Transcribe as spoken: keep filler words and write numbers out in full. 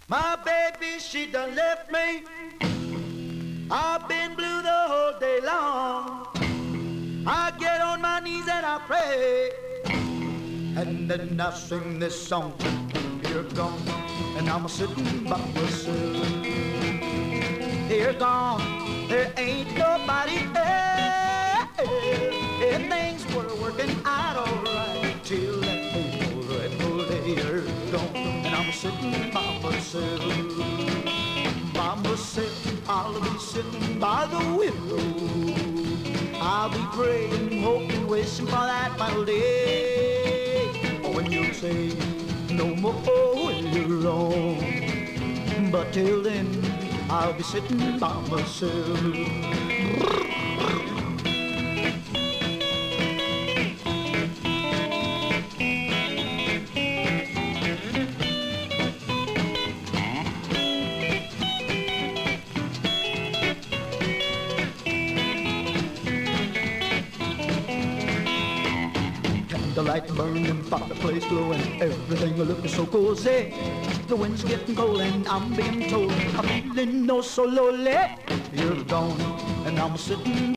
My baby, she done left me. I've been blue the whole day long. I get on my knees and I pray, and then I sing this song. You're gone, and I'm sitting by myself. You're gone, there ain't nobody there. And things were working out alright till that whole dreadful day. You're gone, and I'm sitting by myself. By myself, I'll be sitting by the window. I'll be praying, hoping, wishing for that final day when you say no more when you're wrong. But till then, I'll be sitting by myself. The light burning, fireplace glowing, everything looking so cozy. The wind's getting cold and I'm being told I'm feeling no so lonely. You're gone and I'm sitting